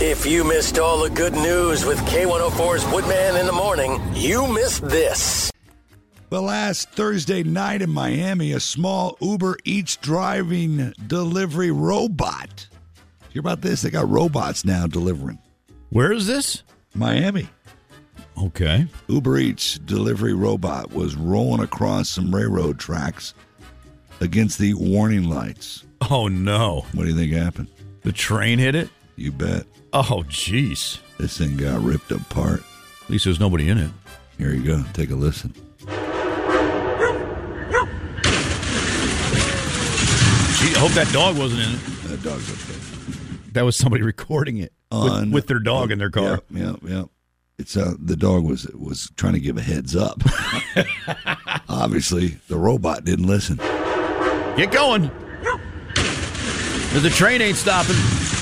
If you missed all the good news with K104's Woodman in the morning, you missed this. Well, last Thursday night in Miami, a small Uber Eats driving delivery robot. Hear about this? They got robots now delivering. Where is this? Miami. Okay. Uber Eats delivery robot was rolling across some railroad tracks against the warning lights. Oh, no. What do you think happened? The train hit it? You bet. Oh, jeez. This thing got ripped apart. At least there's nobody in it. Here you go. Take a listen. Gee, I hope that dog wasn't in it. That dog's okay. That was somebody recording it with their dog in their car. Yep. It's the dog was trying to give a heads up. Obviously, the robot didn't listen. Get going. The train ain't stopping.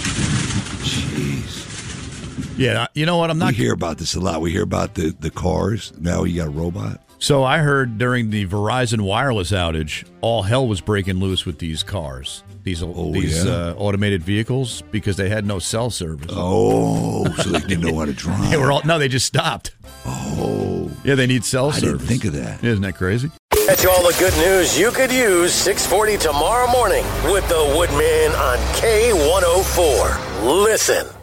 Jeez. Yeah, you know what? We hear about this a lot. We hear about the cars. Now you got a robot. So I heard during the Verizon wireless outage, all hell was breaking loose with these cars, these automated vehicles, because they had no cell service. Oh, so they didn't know how to drive. They just stopped. Oh. Yeah, they need cell service. I didn't think of that. Isn't that crazy? Catch all the good news you could use 6:40 tomorrow morning with the Woodman on K104. Listen.